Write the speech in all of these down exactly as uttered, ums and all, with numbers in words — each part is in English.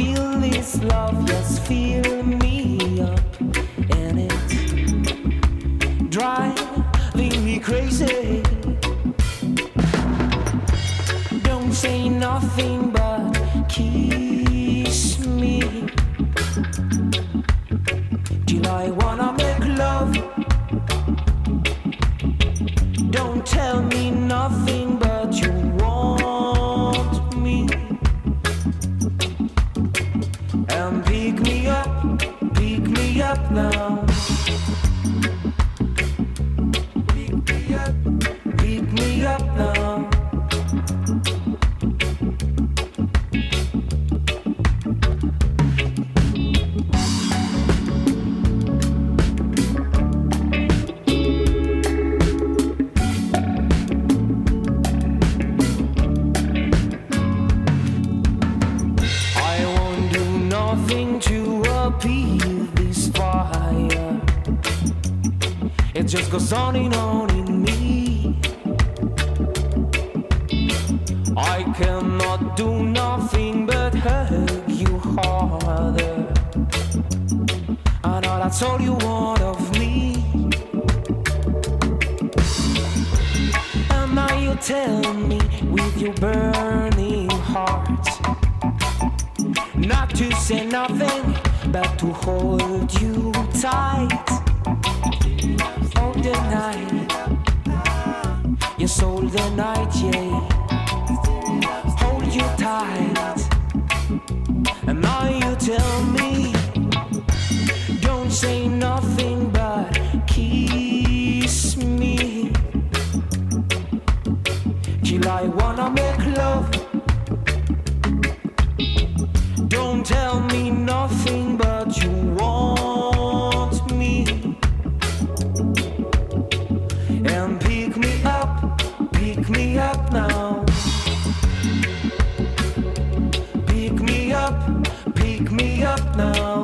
feel this love, just fill me up, and it's driving me crazy. Don't say nothing but kiss me till I wanna make love. Don't tell me nothing but you want me, and pick me up, pick me up now. Pick me up, pick me up now. It just goes on and on in me. I cannot do nothing but hug you harder. I know that's all you want of me. And now you tell me with your burning heart not to say nothing but to hold you tight. The night, yes, all the night, yeah. Hold you tight, and now you tell me, don't say nothing but kiss me till I wanna make love. Don't tell me nothing but you want me. And pick me up, pick me up now. Pick me up, pick me up now.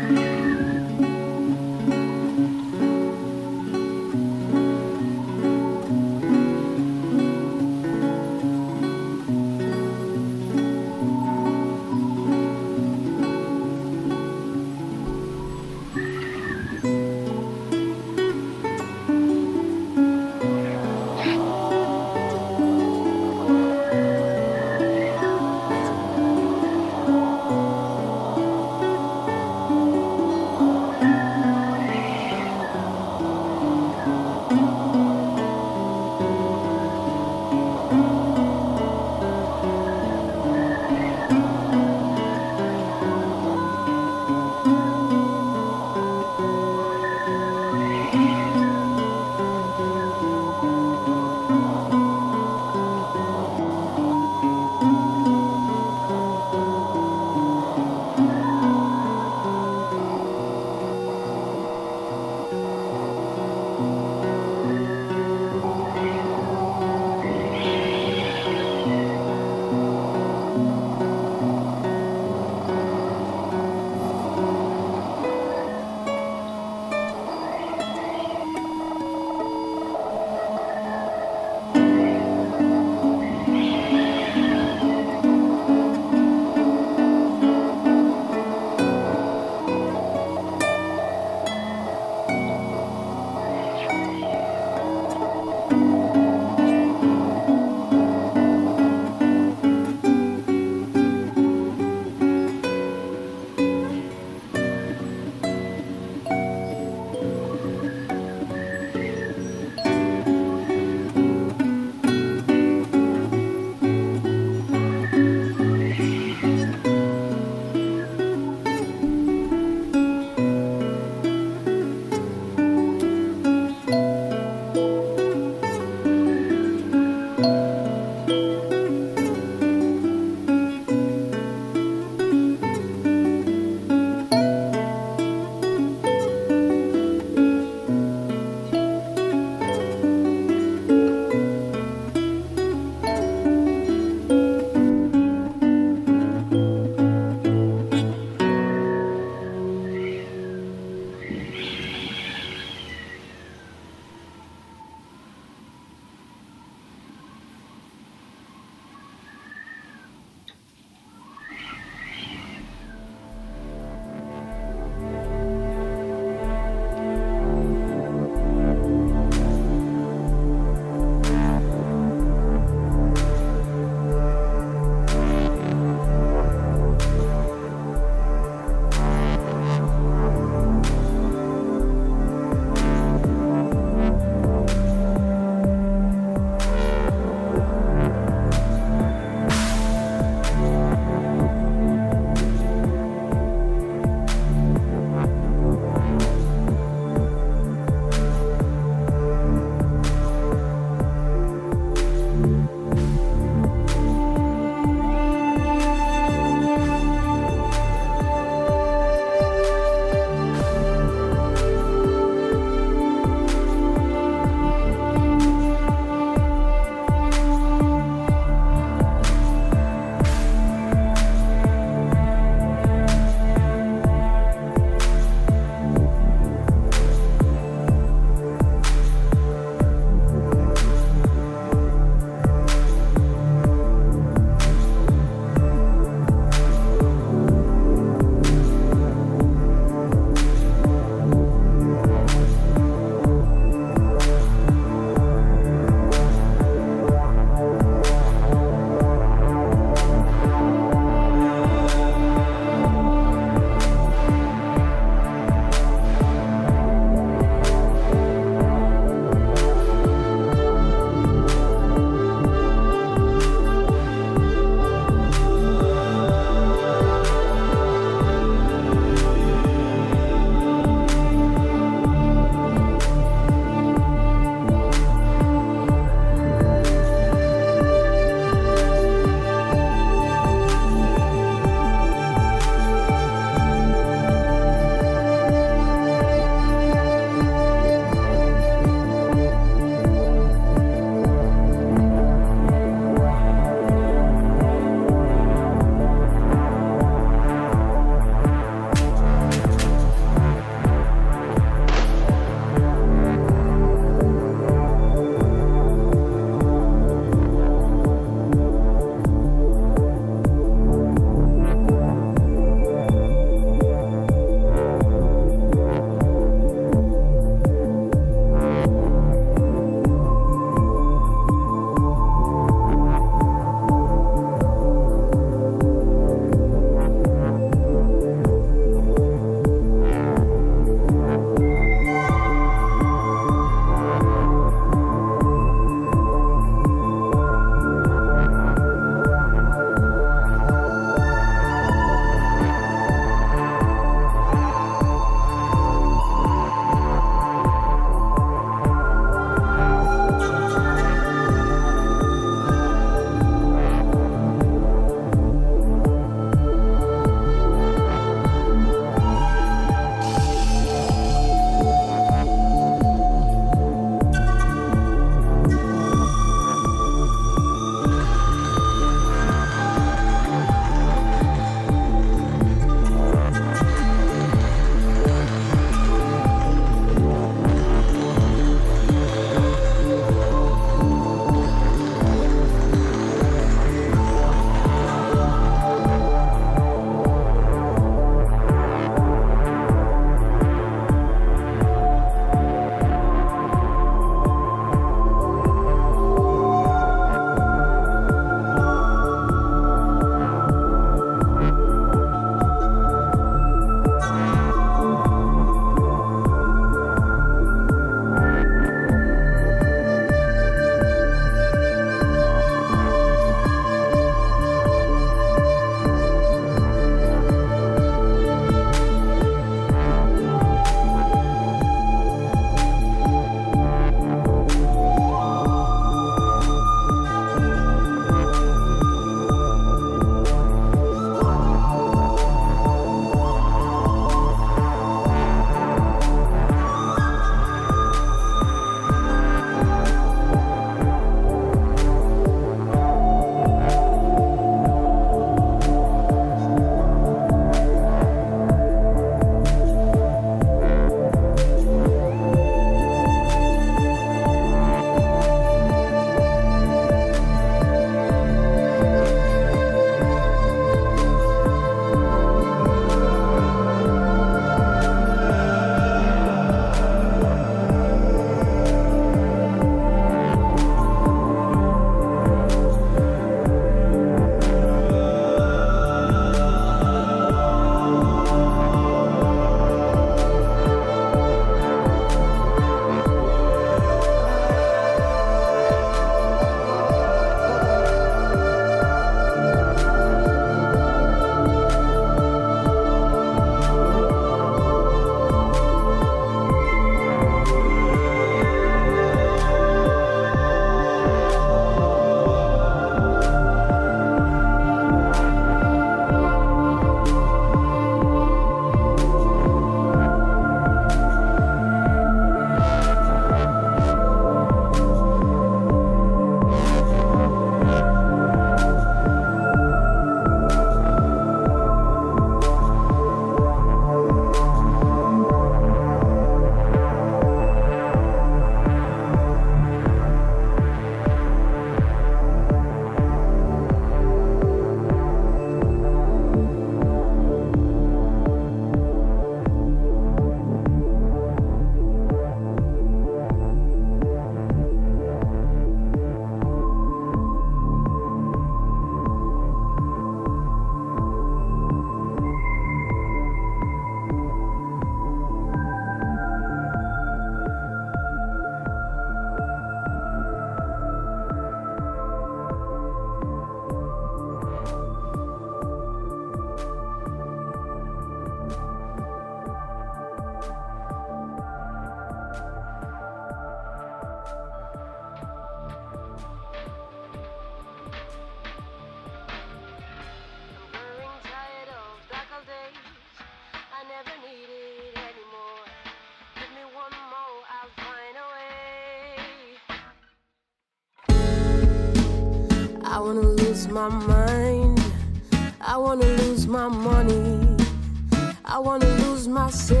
lose my mind. I wanna lose my money. I wanna lose myself.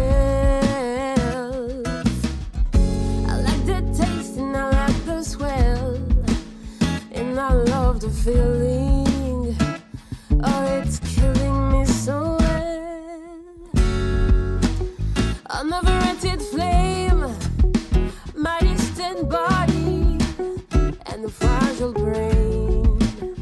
I like the taste and I like the swell, and I love the feeling. Oh, it's killing me so well. A never-ended flame, my distant body, and a fragile brain.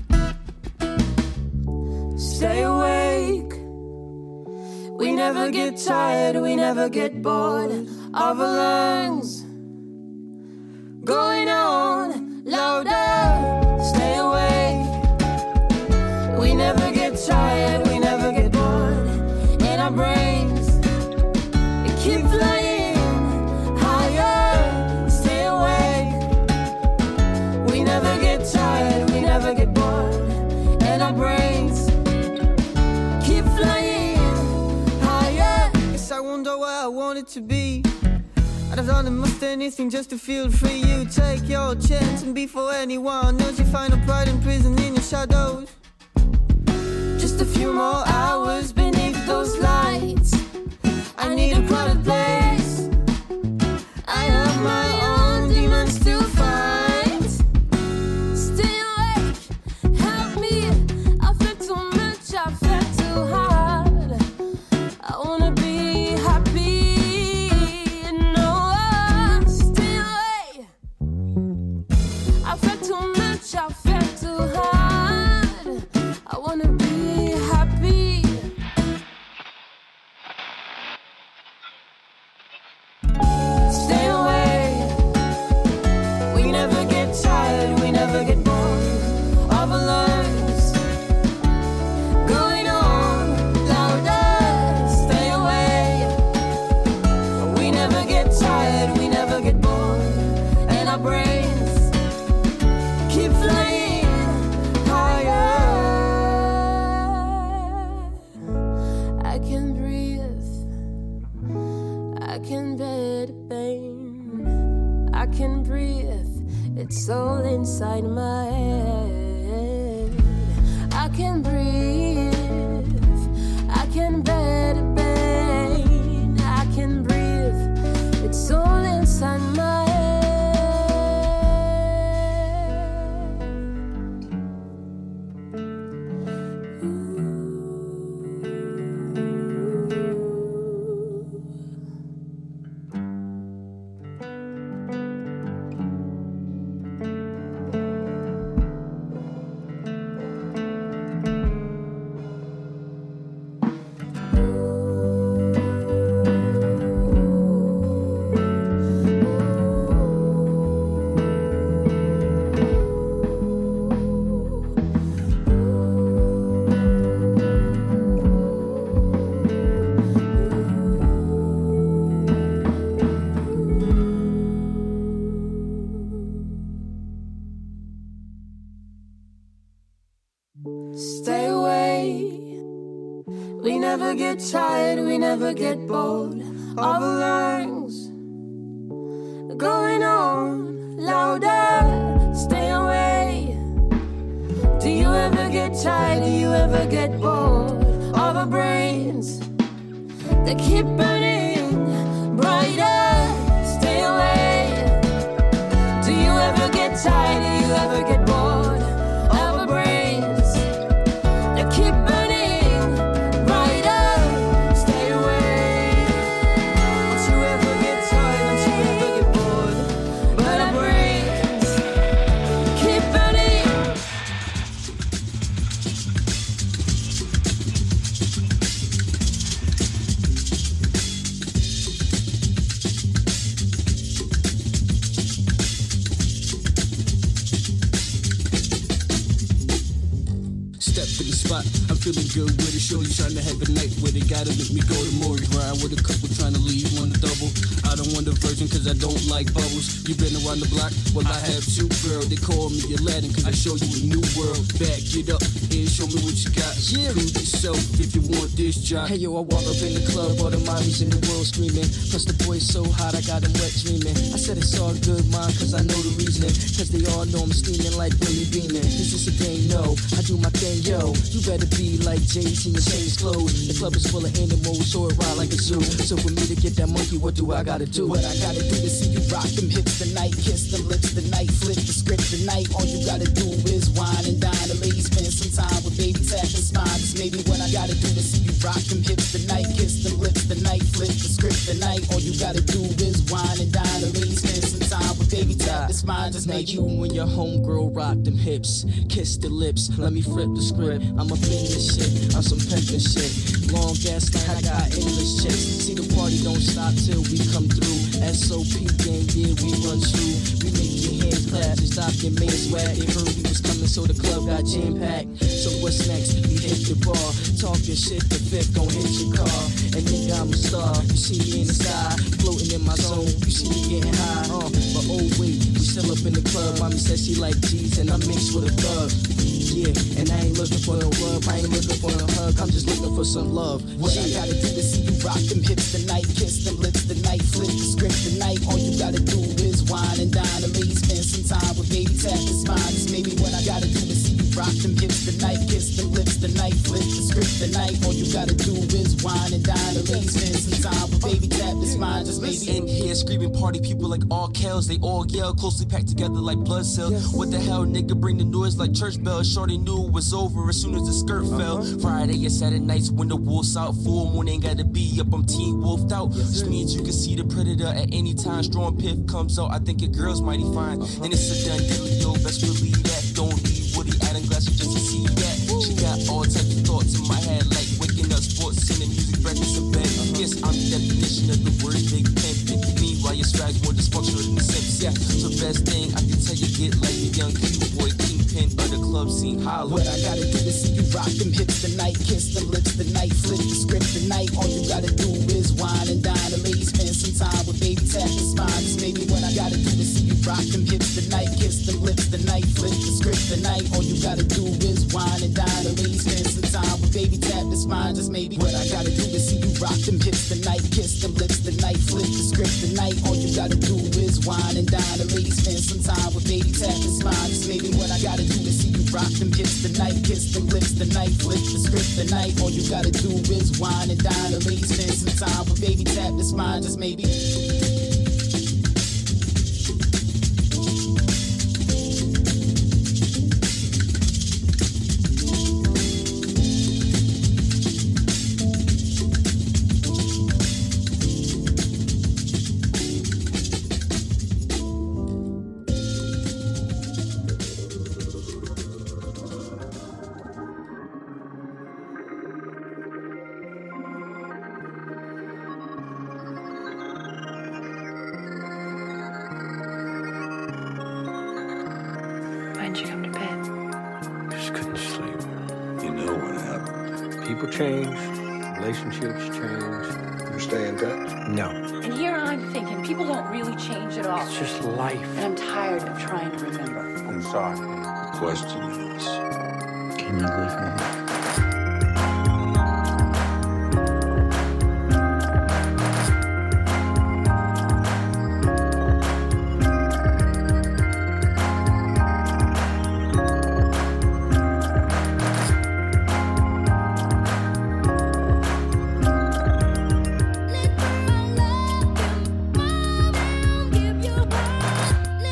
Stay awake. We never get tired, we never get bored of our lungs going on louder. Stay awake. We never get tired, we never get bored, and our brains keep flying higher. Stay awake. We never get tired, we never get bored, and our brains keep flying higher. Guess I wonder where I want it to be. I'd have done almost anything just to feel free. You take your chance, and before anyone knows, you find a pride in prison in your shadows. Just a few more hours beneath those lights. I need a crowded place. I have my own demons to fight. Stay awake, help me. I feel too much, I feel too hard. I wanna be happy. No, stay away. I feel too much, I feel too hard. I wanna be happy. Stay away. We never get tired, we never get bored of our lives going on louder. Stay away. We never get tired, we never get bored, and our brains keep flying higher. I can breathe, I can bear the pain. I can breathe, it's all inside my head. I can breathe, I can bear the pain. I can breathe, it's all inside my head. Stay away. We never get tired, we never get bored of our lungs going on louder. Stay away. Do you ever get tired? Do you ever get bored of our brains that keep burning brighter? Stay away. Do you ever get tired? Do you ever get bored of our brains that keep burning brighter? Stay away. Don't you ever get tired? Don't you ever get bored? But our brains keep burning. I'm feeling good with it. Shorty trying to have a night with it. Gotta make me go to Maury. Grind with a couple trying to leave on the double. I don't want to verse virgin cause I don't like bubbles. You been around the block? Well, I have too, girl. They call me Aladdin cause I show you a new world. Back it up and show me what you got. Yeah. Prove yourself if you want this job. Hey yo, I walk up in the club, all the mommies in the world screaming. Plus the boys so hot, I got them wet dreaming. I said it's all good, mom, cause I know the reasoning. Cause they all know I'm steaming like Billy Beamin'. Is this a game? No, I do my thing, yo. You better be like Jay-Z and change clothes. The club is full of animals, so it ride like a zoo. So for me to get that monkey, what do I gotta do? What I gotta do to see you rock them hips tonight, kiss them lips tonight, flip the script tonight. All you gotta do is wine and dine. The ladies spend some time with baby tap and spine. This maybe what I gotta do to see you rock them hips tonight, kiss them lips tonight, flip the script tonight. All you gotta do is wine and dine. The ladies spend some time with baby tap and spine. Just now maybe you and your homegirl rock them hips, kiss the lips, let me flip the script. I'm up in this shit, I'm some pimpin' shit. Long ass line, I got English chicks. See the party don't stop till we come through. S O P gang, yeah, we run through. We make your hands clap and stop your man swag. They heard we was coming, so the club got jam packed. So what's next? We hit the bar, talking shit. The fifth gon' hit your car, and nigga I'm a star. You see me in the sky, floating in my zone. You see me getting high, uh. But oh wait, we still up in the club. Mommy said she like G's, and I mixed with a thug. Yeah, and I ain't looking for no love, I ain't looking for no hug, I'm just looking for some love. What yeah. I gotta do to see you rock them hips tonight, kiss them lips tonight, flip the script tonight. All you gotta do is wine and dine. The ladies spend some time with baby tap and spine. This maybe what I gotta do to see you rock them hips tonight, kiss them lips tonight, flip the script tonight. All you gotta do is wine and dine. The ladies spend some time with baby tap and spine. Just maybe in here screaming party people like all cows. They all yell, closely packed together like blood cells. Yes. What the hell, nigga, bring the noise like church bells. Shorty knew it was over as soon as the skirt uh-huh. fell. Friday and Saturday nights when the wolves out. Full moon ain't gotta be up, I'm teen wolfed out. Yes, just means you can see the predator at any time. Strong piff comes out, I think your girl's mighty fine. Uh-huh. And it's a done dealio, best believe that. Don't need Woody Adam glasses just to see that. Woo. She got all types of thoughts in my head, like waking up, sports, singing music, breakfast in bed. Uh-huh. Yes, I'm the definition of the word big pimpin'. Meanwhile, your swag's more dysfunctional than the Sims. Yeah, so best thing I can tell you, get like a young cute boy, kingpin of the club scene. Holla. What I gotta do to see you rock them hips tonight, kiss them lips tonight, flip the script tonight. All you gotta do is wine and dine. The ladies spend some time with baby tap and spine. This maybe what I gotta do to see you rock them hips tonight, kiss them lips tonight, flip the script tonight. All you gotta do is wine and dine. The ladies spend some time with baby tap and spine. Just maybe what I gotta do to see you rock them hips tonight, kiss them lips tonight, flip the script tonight. All you gotta do is wine and dine. The ladies spend some time with baby tap and spine. Just maybe what I gotta do to see you rock them hips tonight, kiss them lips tonight, flip the script tonight. All you gotta do is wine and dine. The ladies spend some time with baby tap and spine. Just maybe. Why'd you come to bed? Just couldn't sleep. You know what happened. People change. Relationships change. You stay in touch? No. And here I'm thinking, people don't really change at all. It's just life. And I'm tired of trying to remember. I'm sorry. The question is, can you live now?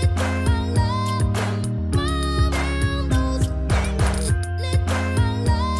Let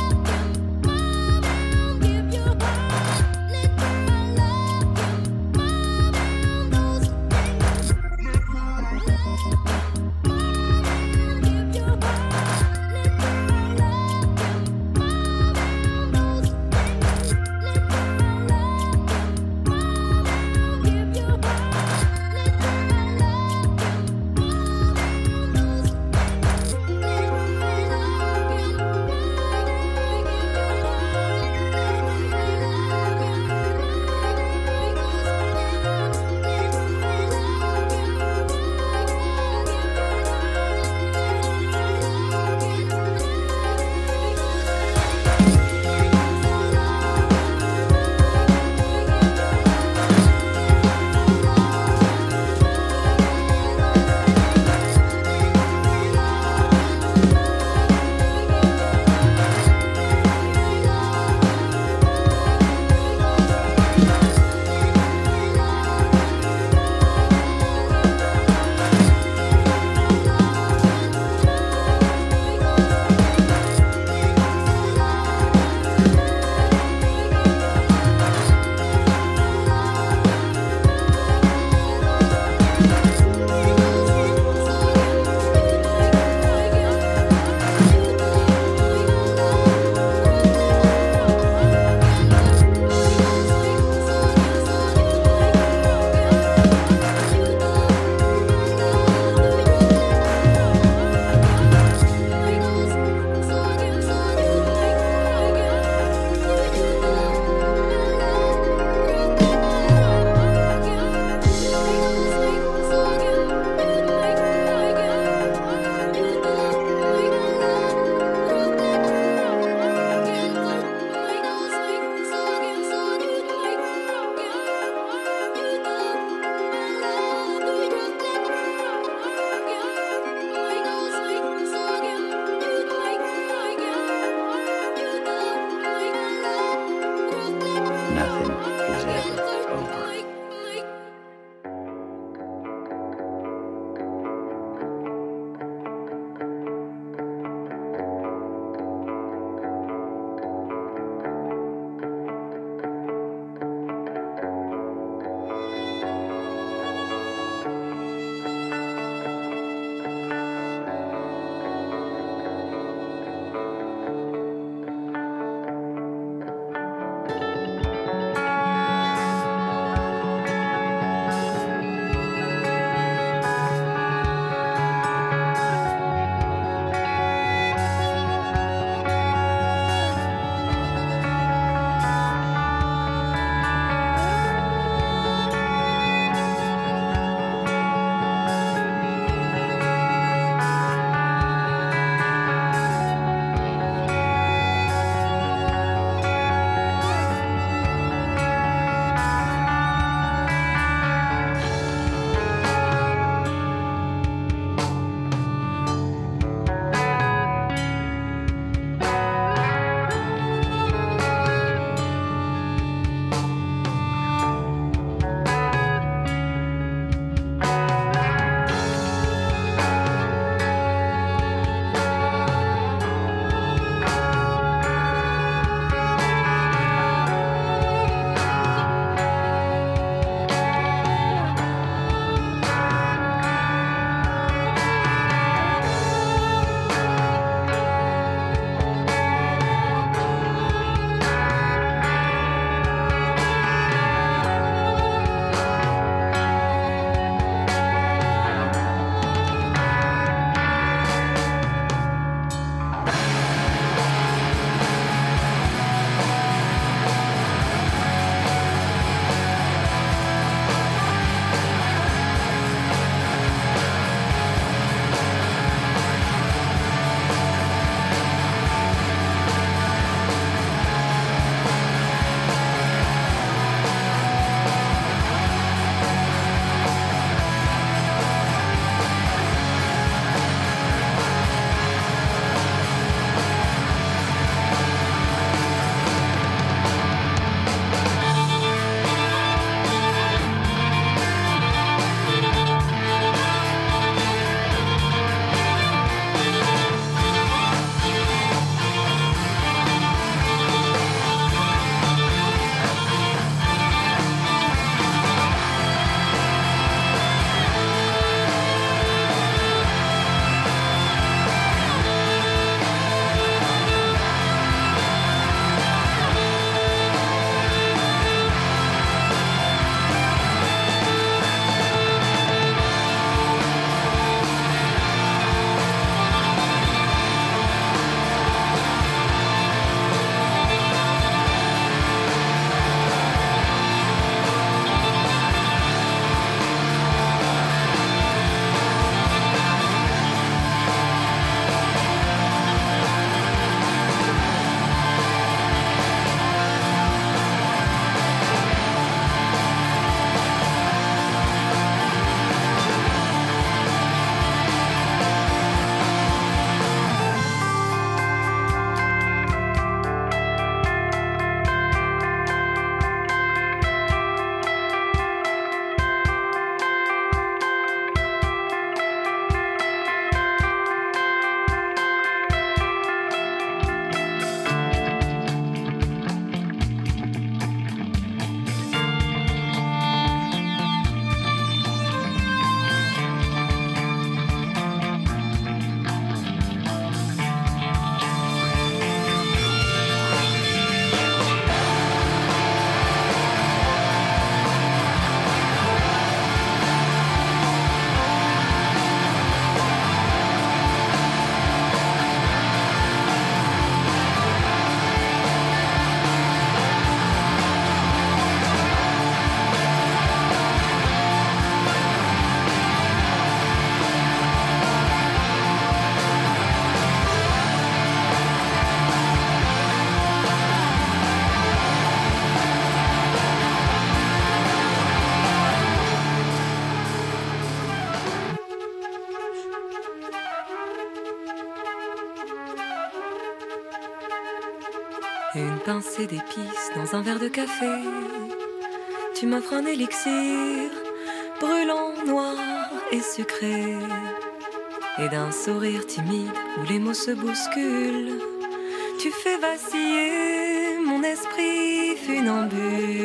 Une pincée d'épices dans un verre de café. Tu m'offres un élixir brûlant, noir et sucré. Et d'un sourire timide où les mots se bousculent, tu fais vaciller mon esprit funambule.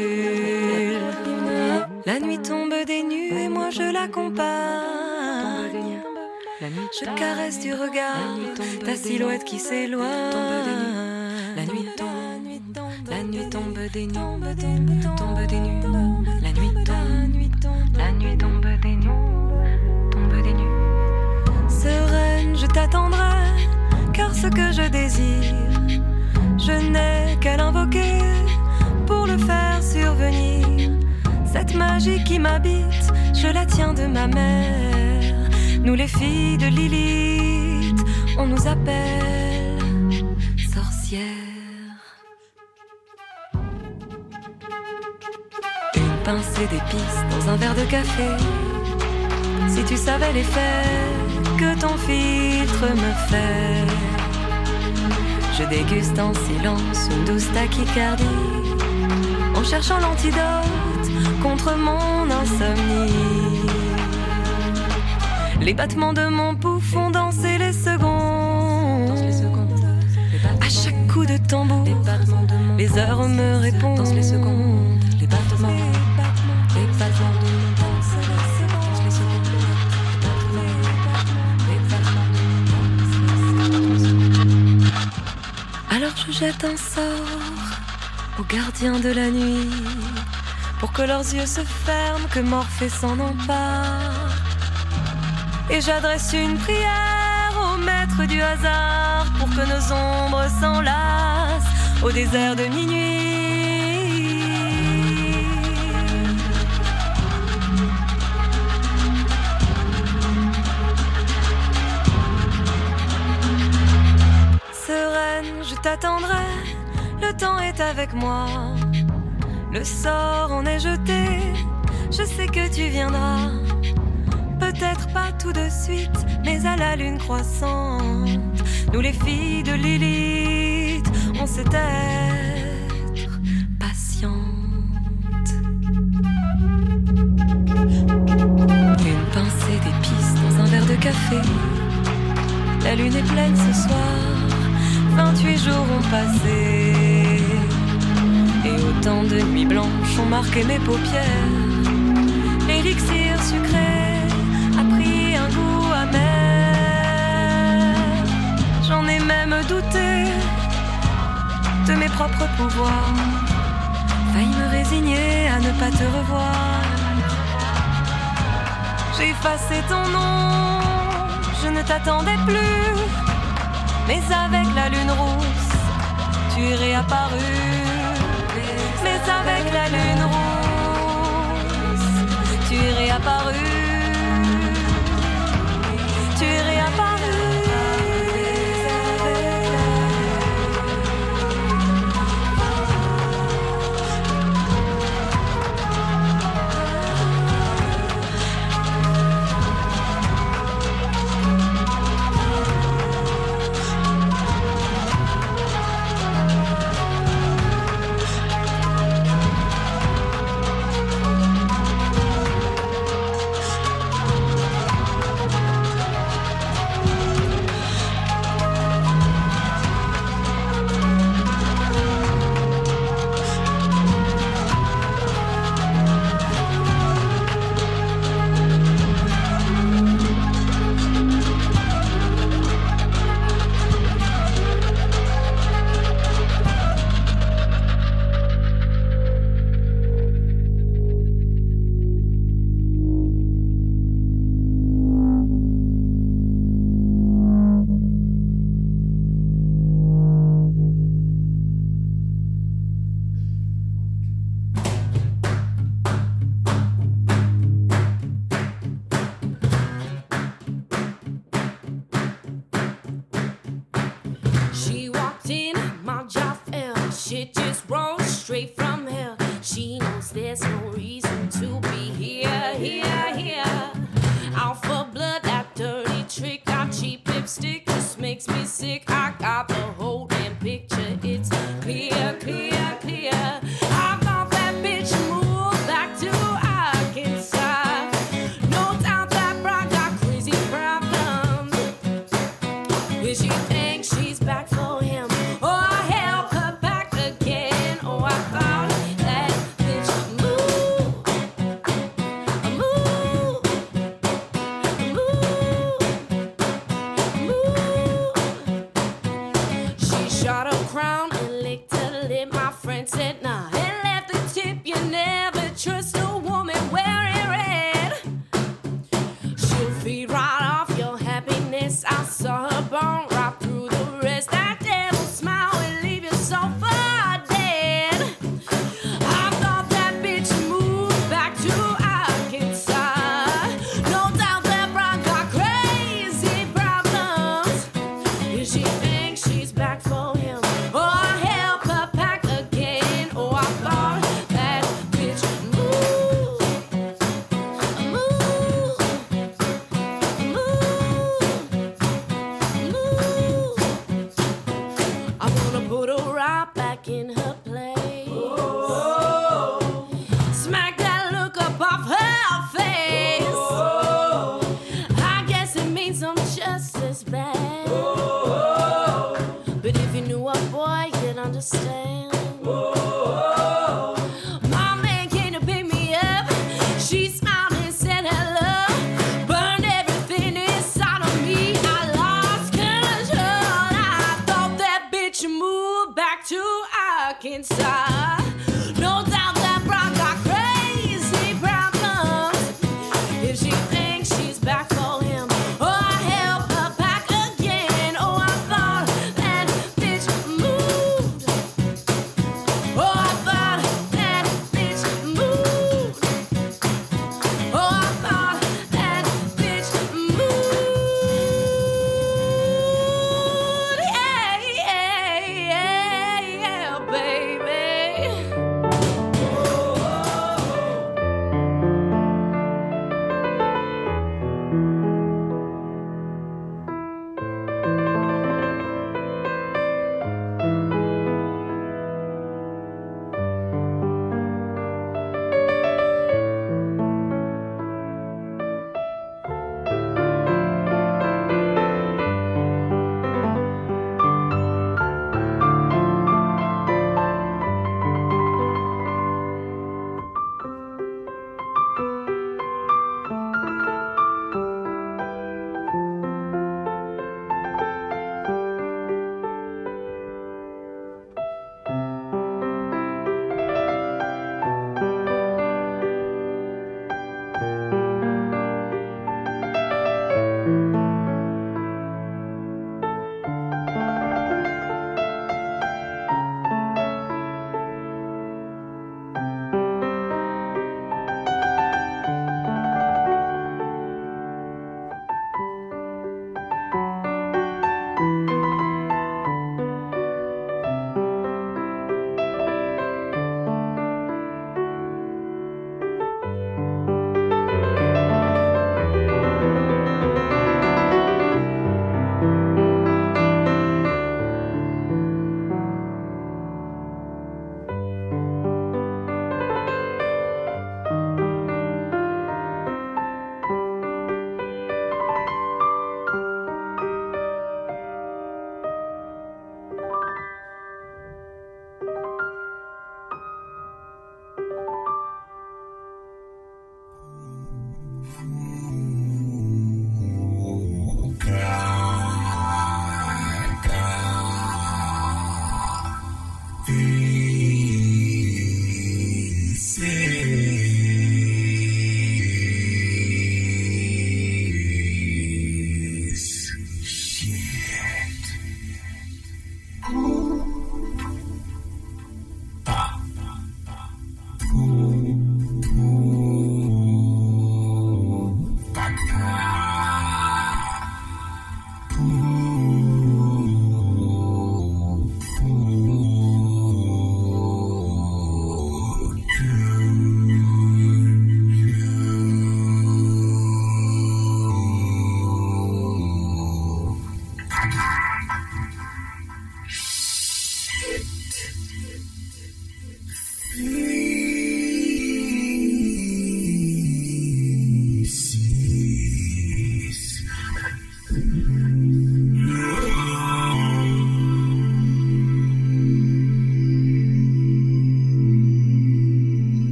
La nuit tombe des nues et moi je l'accompagne. Je caresse du regard ta silhouette qui s'éloigne. La nuit tombe, la nuit tombe des nues, tombe des nues. La nuit tombe, la nuit tombe des nues, tombe des nues. Sereine, je t'attendrai, car ce que je désire, je n'ai qu'à l'invoquer pour le faire survenir. Cette magie qui m'habite, je la tiens de ma mère. Nous les filles de Lilith, on nous appelle sorcières. Une pincée d'épices dans un verre de café. Si tu savais l'effet que ton filtre me fait, je déguste en silence une douce tachycardie, en cherchant l'antidote contre mon insomnie. Les battements de mon pouls font danser les secondes. À chaque coup de tambour, les heures me répondent. Les secondes, les battements, les battements de mon danse, les secondes. Alors je jette un sort aux gardiens de la nuit, pour que leurs yeux se ferment, que Morphée s'en empare. Et j'adresse une prière au maître du hasard, pour que nos ombres s'enlacent au désert de minuit. Sereine, je t'attendrai, le temps est avec moi. Le sort en est jeté, je sais que tu viendras. Peut-être pas tout de suite, mais à la lune croissante. Nous les filles de Lilith, on sait être patiente. Une pincée d'épices dans un verre de café. La lune est pleine ce soir, vingt-huit jours ont passé, et autant de nuits blanches ont marqué mes paupières. L'élixir sucré a pris un goût amer. J'en ai même douté de mes propres pouvoirs, failli me résigner à ne pas te revoir. J'ai effacé ton nom, je ne t'attendais plus, mais avec la lune rousse, tu es réapparu. Mais avec la lune rousse, tu es réapparu. Tu es réapparu.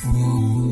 Ooh.